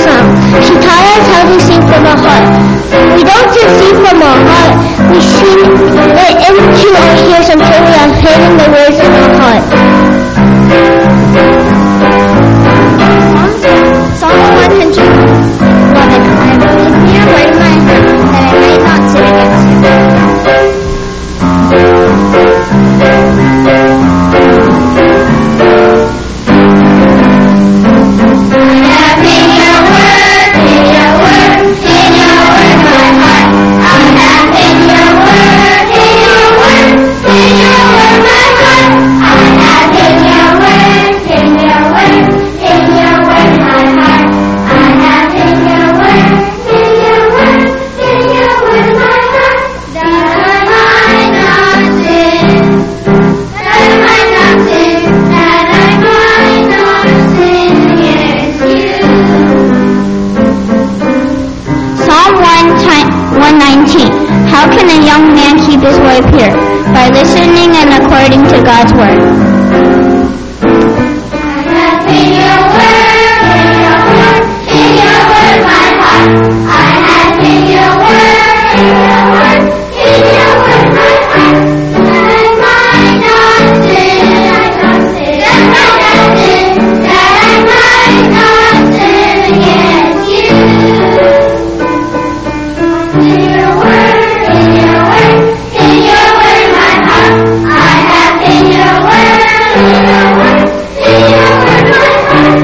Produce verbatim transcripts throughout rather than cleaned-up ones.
from. She taught us how to sing from our heart. We don't just sing from our heart, we sing it into our ears until we have hidden the words in our heart. Psalm one hundred eleven. I have hidden your word in my heart, that I might not sin against you. How can a young man keep his way pure? By listening and according to God's word. I have in your word, in your word, in your word my heart. I have in your word, in your word, in your word my heart. That I might not sin, that I might not sin, that I might not sin against you. In your word. In your word, in your word, my heart. I have in your word, in your word, in your word, my heart.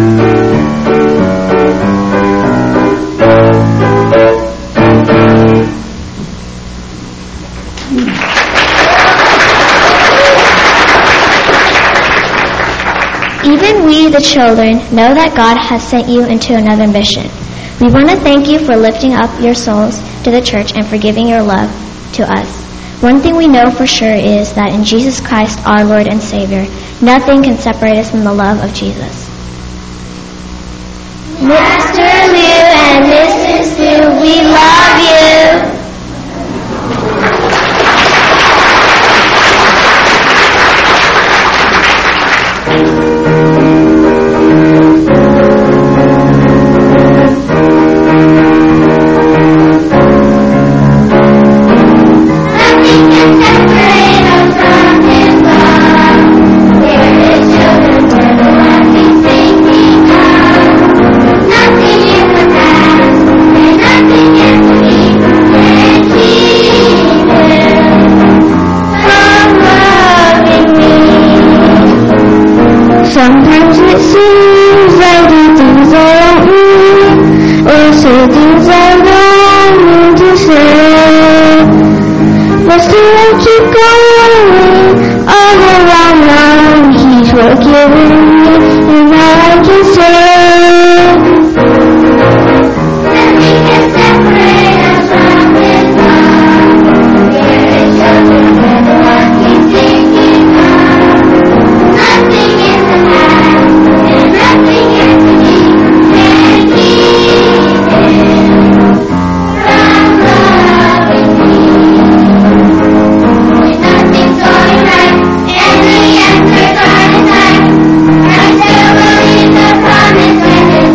Even we, the children, know that God has sent you into another mission. We want to thank you for lifting up your souls to the church and for giving your love to us. One thing we know for sure is that in Jesus Christ, our Lord and Savior, nothing can separate us from the love of Jesus. Mister Liu and Missus Liu, we love you. Sometimes it seems like the things I don't mean, or say things I don't mean to say. But still I keep going, all around now He's forgiven me, and all I can say. Nothing can separate us from His love. We're His children, we're the ones He's thinking of. Nothing in the past, and nothing yet to be, can keep Him from loving me. When nothing's going right, and the answers are inside, I still believe the promise in His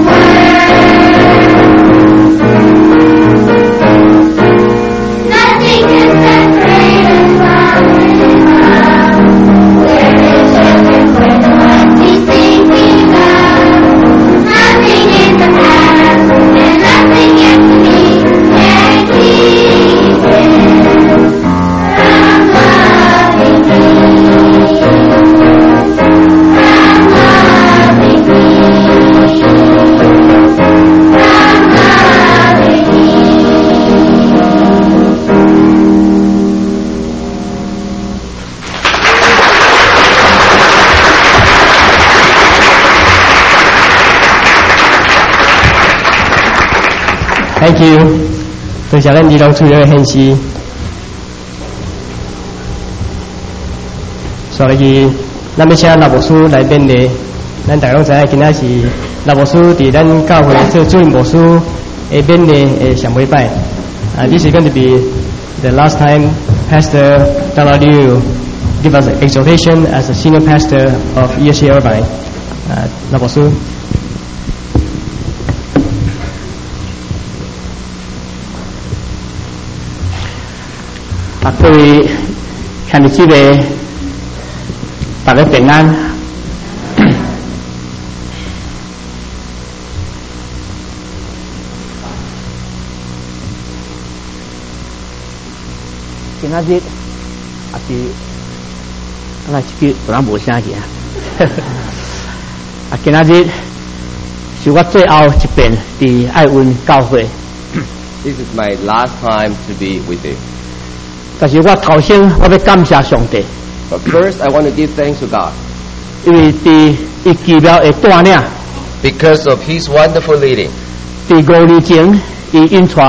word. Nothing can separate us from His love. We're His children, we're the ones He's thinking of. Nothing in the past, and nothing yet to be, can keep Him from loving me. From loving me. From loving me. Thank you， 多謝咱兒童處嘅獻詩。所以，咱要請納牧師來勉勵，咱大家攏知影，今仔是納牧師佇咱教會做主任牧師嘅勉勵嘅上尾擺。Uh, this is going to be the last time Pastor Donald Liu give us an exhortation as a senior pastor of E S C Irvine. Uh, 納牧師。 啊，各位兄弟姊妹，大家平安。今仔日也是，啊，这个突然无声去啊。啊，今仔日是我最后一遍伫爱运教会。 This is my last time to be with you. 但是我头先我要感谢上帝， But first, I want to give thanks to God 因为伫伊奇妙的带领， because of His wonderful leading. 伫五年前伊引带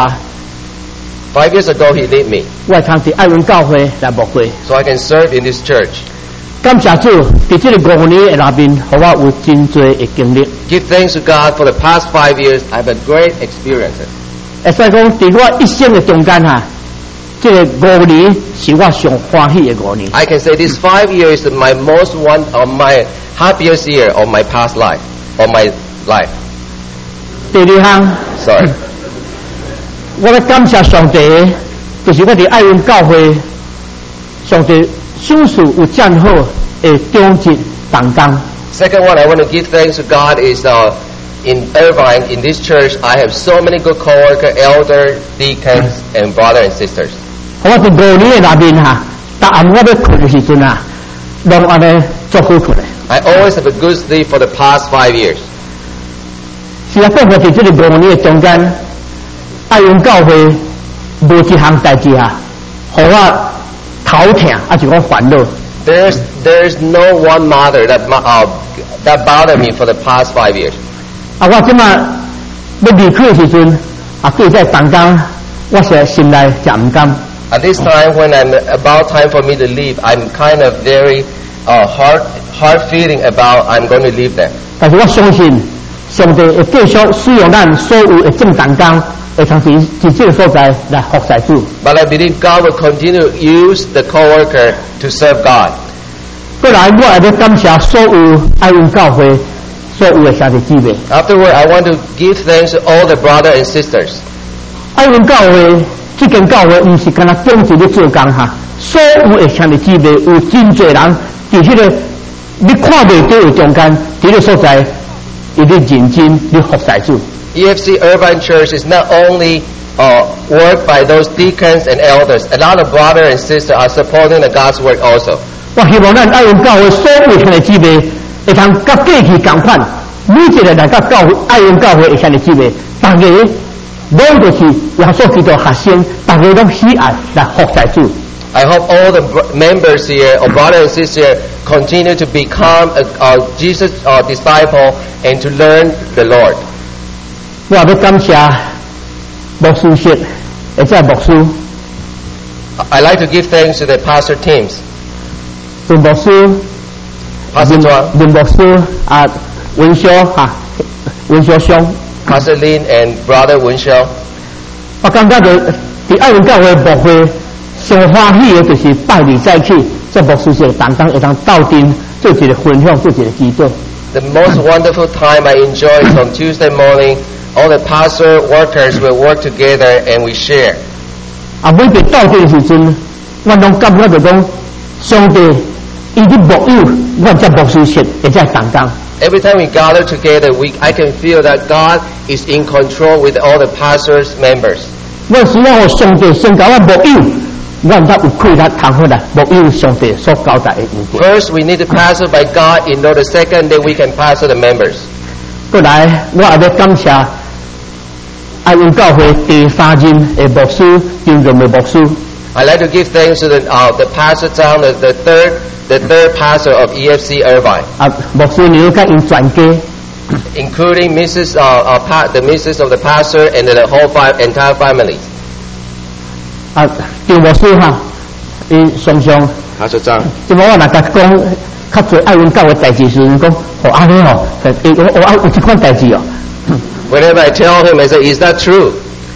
Five years ago, He led me 我会通伫爱运教会来牧会。 so I can serve in this church. 感谢主，伫这个五年的内面，互我有真多的经历。 Give thanks to God for the past five years. I've had great experiences. 会使讲伫我一生的中间哈，这个五年是我上欢喜的五年。 I can say this five years is my most one of my happiest year of my past life, of my life. 第二项， Sorry. 我要感谢上帝，就是我伫爱运教会，上帝赏赐有这样好的种子同工。 Second one, I want to give thanks to God is uh, in Irvine, in this church, I have so many good co-workers, elders, deacons, and brothers and sisters. 我伫五年的内面哈，逐暗我要困的时阵啊，拢安尼做好困的。 I always have a good sleep for the past five years. 是啊，讲我伫这个五年的中间，爱运教会无一项代志啊，互我头疼，啊就讲烦恼。 There's there's no one matter that ma- uh, that bothered me for the past five years. 啊，我即马要离开的时阵，啊，对在同工，我是心内真唔甘。 At this time, when I'm about time for me to leave, I'm kind of very uh, hard hard feeling about I'm going to leave them. 但是我相信上帝会继续使用咱所有的正同工，会通伫伫这个所在来服侍主。 But I believe God will continue to use the co-worker to serve God. 过来，我也要感谢所有爱运教会所有的兄弟姊妹。 Afterward, I want to give thanks to all the brothers and sisters. 爱运教会这间教会唔是干那种子咧做工哈，所有的兄弟姊妹有真侪人伫迄个你看袂到的中间，伫个所在，伊咧认真咧服侍主。 E F C Irvine Church is not only uh, worked by those deacons and elders. A lot of brothers and sisters are supporting the God's work also. 我希望咱爱运教会所有兄弟姊妹会通甲过去共款，每一个来甲教会爱运教会的兄弟姊妹，大家拢就是耶稣基督学生，大家拢喜爱来服侍主。 I hope all the br- members here, or brothers and sisters here, continue to become a, a Jesus uh, disciple and to learn the Lord. 我也要感谢牧师室，或者牧师， I like to give thanks to the pastor teams, 对牧师、 Pastor Zhuang, 林牧师啊、文修哈、文修兄， Pastor Lin, and Brother Wen Xiao. 我感觉到伫爱运教会牧会上欢喜的就是拜二早起，这牧师室同工会当斗阵做一个分享，做一个祈祷。 The most wonderful time I enjoy is on Tuesday morning. All the pastor workers will work together and we share. 啊，每遍斗阵的时阵，我拢感觉到讲，上帝伊伫牧友，我这牧师室会在同工。 Every time we gather together, we I can feel that God is in control with all the pastors members. 我需要互上帝先甲我牧友，我才有气力通好来牧友上帝所交代的物件。 First, we need to pastor by God. In order, second, that we can pastor the members. 过来，我也要感谢爱运教会第三任的牧师，张荣的牧师。 I like to give thanks to the uh, the pastor town, the, the third the third pastor of E F C Irvine, 啊，牧师娘甲因全家， including Missus Uh, uh, pa- the Missus of the pastor and the whole fi- entire family. 啊，张牧师哈，伊常常。 Pastor Zhang. 即摆我若甲讲较侪爱运教的代志时，讲哦安尼哦，诶我我有即款代志哦。 Whenever I tell him, I say, "Is that true?"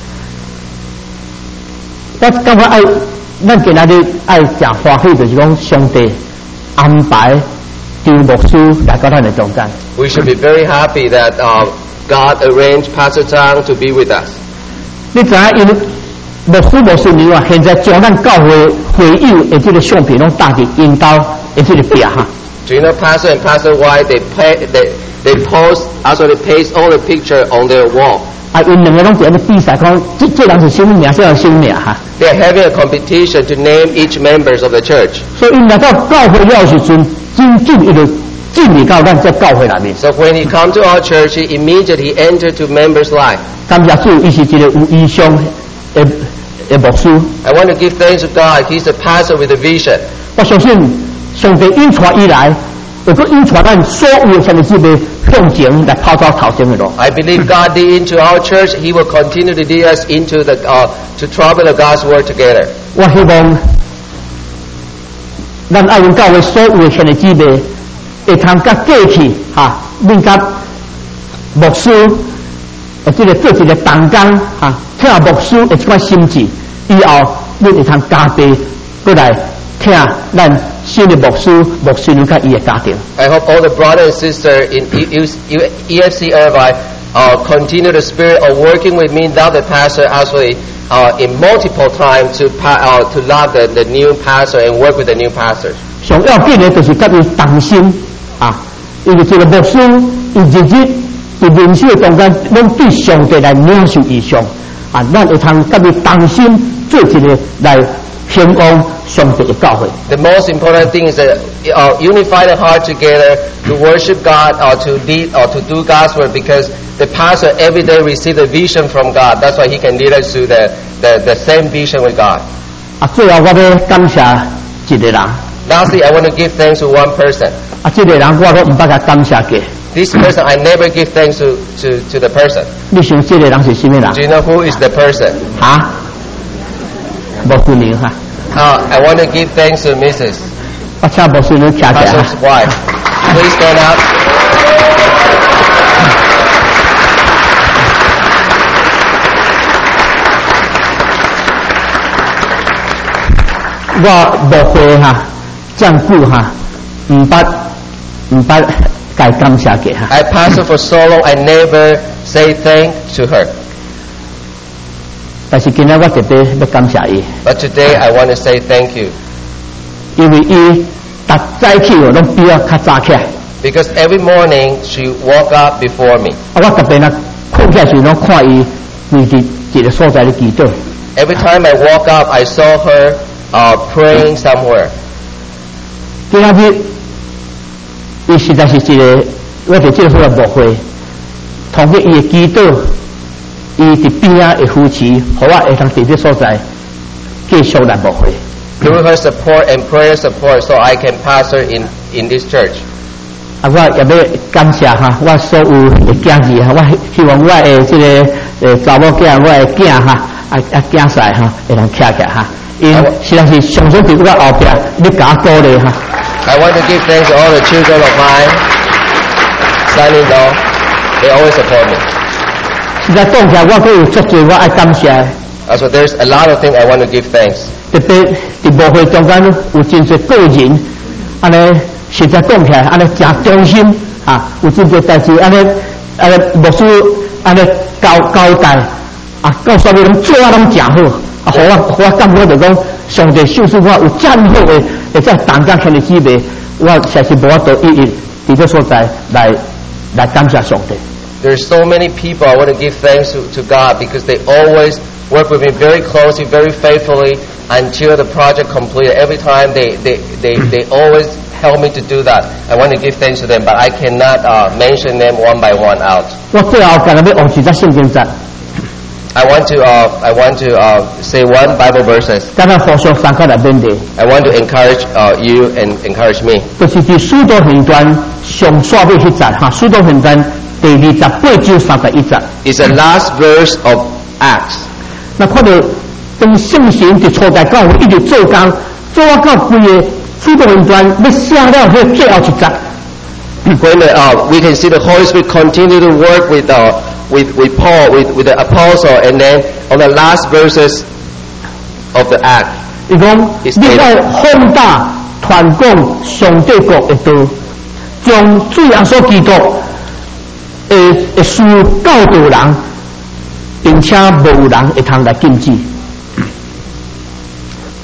我感觉爱，咱今仔日爱诚欢喜，就是讲上帝安排张牧师来到咱的中间。 We should be very happy that uh, God arranged Pastor Zhang to be with us. 你知影因牧师牧师你话，现在将咱教会会友的这个相片拢搭伫因兜的这个壁哈。 Do you know Pastor and Pastor White? They pay, they they post also they paste all the picture on their wall. 啊，因两个拢伫咧比赛，讲这这人是什么名，这人什么名哈。 They are having a competition to name each members of the church. 所以因来到教会了时阵，真正伊就进入到咱这教会内面。 So when he come to our church, he immediately entered to members' life. 感谢主，伊是一个有意向的的牧师。 I want to give thanks to God. He's a pastor with a vision. 我相信上帝引传以来，有个引传咱所有的上帝姊妹向前来跑到头前的路。 I believe God lead into our church. He will continue to lead us into the uh, to travel the God's word together. 我希望咱爱用教会所有的上帝姊妹会通甲过去哈，恁甲牧师呃，这个做一个同工哈，听牧师的这款心志，以后恁会通加倍过来听咱新的牧师牧师娘甲伊的家庭。 I hope all the brothers and sisters in E F C Irvine uh, continue the spirit of working with me, now the pastor, actually uh, in multiple times to pa- uh, to love the, the new pastor and work with the new pastors. 上要紧的就是甲伊同心啊，因为这个牧师伊日日伫人生的中间，拢对上帝来领受意向啊，咱会通甲伊同心做一个来兴旺上帝的教会。 The most important thing is that uh, unify the heart together to worship God or to lead or to do God's work, because the pastor every day receive the vision from God. That's why he can lead us to the, the, the same vision with God. 啊，最后我要感谢一个人。 Lastly, I want to give thanks to one person. 啊，这个人我都唔捌甲感谢过。 This person, I never give thanks to, to, to the person. 你想这个人是什么人？ Do you know who is the person? 啊，牧师娘哈。 Uh, I want to give thanks to Missus 我请牧师娘站起来 Pastor's wife. Please stand up. 我牧会哈，这样久哈，唔捌唔捌该感谢过哈。 I pastored for so long, I never say thank to her. 但是今日我特别要感谢伊， But today, I want to say thank you. 因为伊逐早起哦，拢比我较早起来。 Because every morning, she woke up before me. 啊，我特别呢困起来时，拢看伊跪伫一个所在咧祈祷。 Every time I woke up, I saw her uh, praying somewhere. 今仔日，伊实在是一个我哋这个牧会，通过伊的祈祷，伊伫边仔的扶持，互我会通伫这所在继续来牧会。 Through her support and prayer support, so I can pastor in, in this church. 啊，我也要感谢哈，我所有的囝儿哈，我希望我的这个呃查某囝，我的囝哈，啊啊囝婿哈，会通徛起来哈，因实在是常常伫我后壁，你甲我鼓励哈。 I want to give thanks to all the children of mine, son-in-law. They always support me. 实在讲起来，我都有足多我爱感谢。 Uh, so there's a lot of things I want to give thanks. 特别伫牧会中间有真侪个人，安尼实在讲起来，安尼真忠心啊，有真侪代志，安尼安尼牧师安尼交交代啊，到所有人做啊拢真好，啊，互我互我感觉就讲上帝赏赐我有这么好的，会在同家兄弟姊妹，我实在是无法度一一伫这所在来来感谢上帝。 There's so many people I want to give thanks to, to God, because they always work with me very closely, very faithfully until the project completed. Every time they, they, they, they always help me to do that. I want to give thanks to them, but I cannot uh, mention them one by one out. 我最後今日要學住隻聖經節， I want to uh, I want to uh, say one Bible verses. 今日互相參加嚟面對， I want to encourage uh, you and encourage me. 就是伫使徒行傳上煞尾迄節哈，使徒行傳第二十八章三十一節。 It's the last verse of Acts. 那看到當聖神伫初代教會一直做工，做啊到規個使徒行傳要寫了迄最後一節。 When the, uh, we can see the Holy Spirit continue to work with uh, with with Paul, with with the apostle, and then on the last verses of the Act, 伊講：你要放大傳講上帝國的道，將主耶穌基督的的事教導人，並且無人會通來禁止。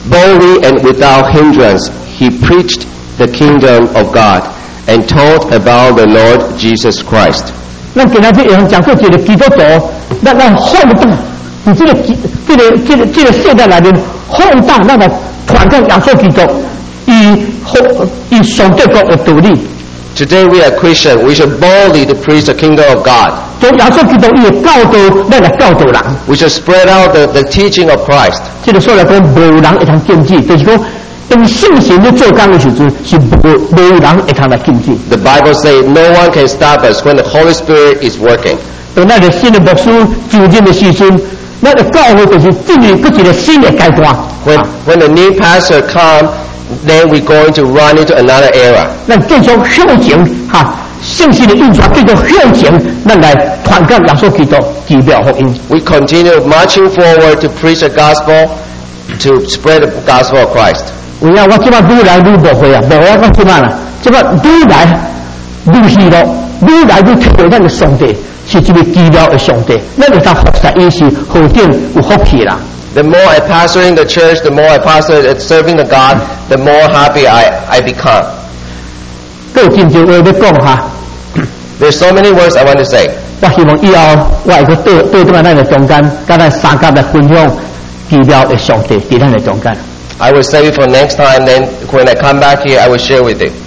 Boldly and without hindrance, he preached the kingdom of God and taught about the Lord Jesus Christ. 咱今仔日用讲过一个基督徒，咱咱放荡，在这个这个这个这个世代内面放荡，咱来传讲耶稣基督，以以上帝国的道理。 Today we are Christians. We should boldly to preach the kingdom of God. 做耶稣基督伊的教导，咱来教导人。 We should spread out the, the teaching of Christ. 这个所来讲，无人会通禁止，就是讲用信心咧做工的时阵，是无无人会通来禁止。 The Bible says no one can stop us when the Holy Spirit is working. 当咱的新的牧师就任的时阵，咱的教会就是进入搁一个新的阶段。 When when the new pastor comes, then we're going to run into another era. 咱继续向前哈，信息的运转继续向前，咱来传讲耶稣基督奇妙福音。 We continue marching forward to preach the gospel, to spread the gospel of Christ. 有影我即摆愈来愈无会啊，无我讲即摆啦，即摆愈来愈喜乐，愈来愈体会咱的上帝是一个奇妙的上帝，咱会当服侍伊是何等有福气啦。 The more I pastor in the church, the more I pastor at serving the God, the more happy I, I become. 还有真侪话要讲哈， There's so many words I want to say. 我希望以后我会去对对踮咱的中间，甲咱三甲来分享奇妙的上帝伫咱的中间。 I will save it for next time, then when I come back here, I will share with you.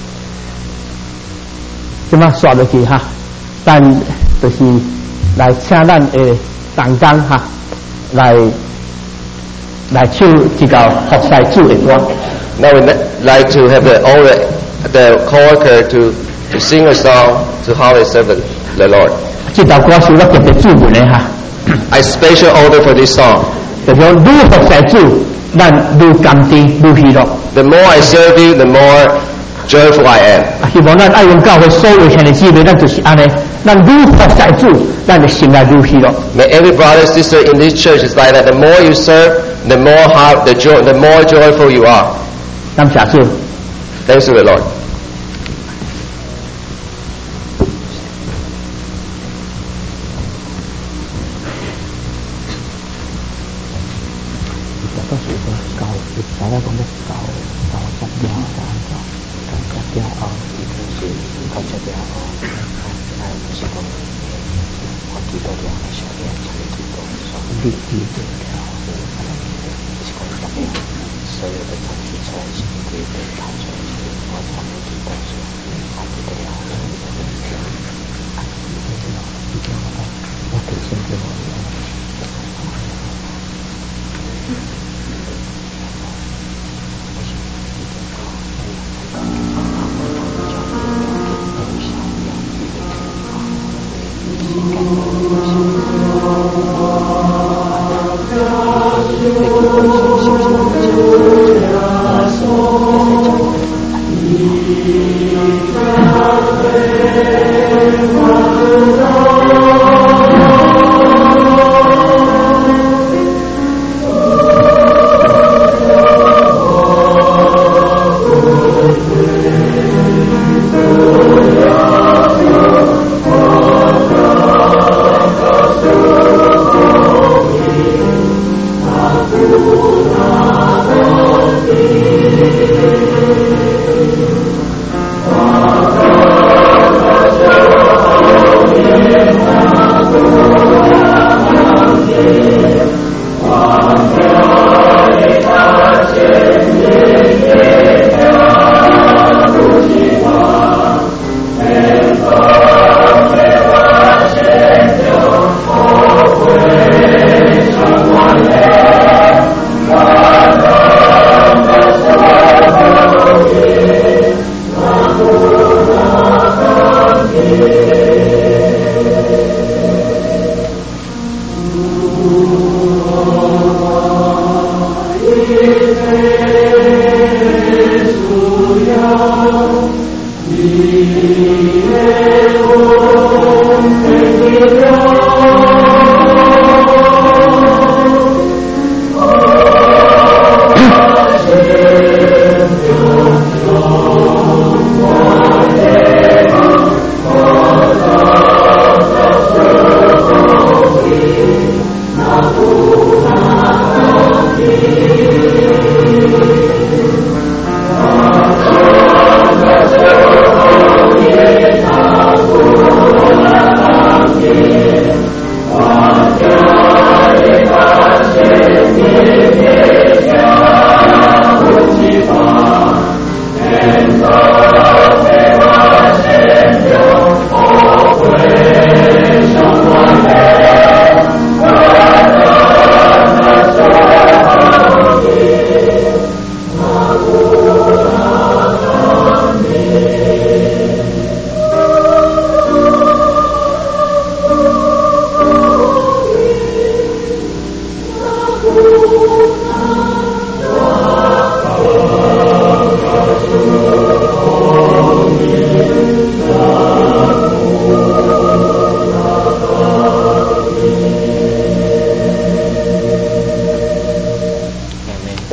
即摆刷落去哈，咱就是来请咱的同工哈，来来唱一个服侍主的歌。 Now we'd like to have the, all the, the co-worker to, to sing a song to how they serve the, the Lord. 这首歌是我特别注文的哈， I special order for this song. 就讲愈服侍主，咱愈甘甜愈喜乐。 The more I serve you, the more joyful I am. 啊，希望咱爱用教会所有兄弟姊妹，咱就是安尼，咱愈服侍主，咱的心内愈喜乐。 May every brother and sister in this church is like that. The more you serve, the more heart, the joy, the more joyful you are. 感谢主。 Thanks to the Lord. 那不那风景。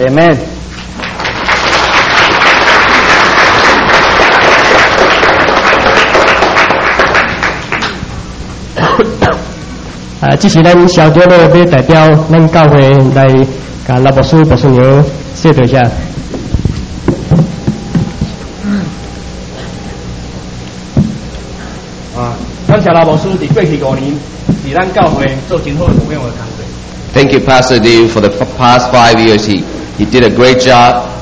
Amen。 啊，这是咱小组的要代表咱教会来甲老牧师、牧师娘谢罪一下。 啊，感谢老牧师伫过去五年伫咱教会做真好的牧养的工作。 Thank you, Pastor Dave, for the f- past five years. He, he did a great job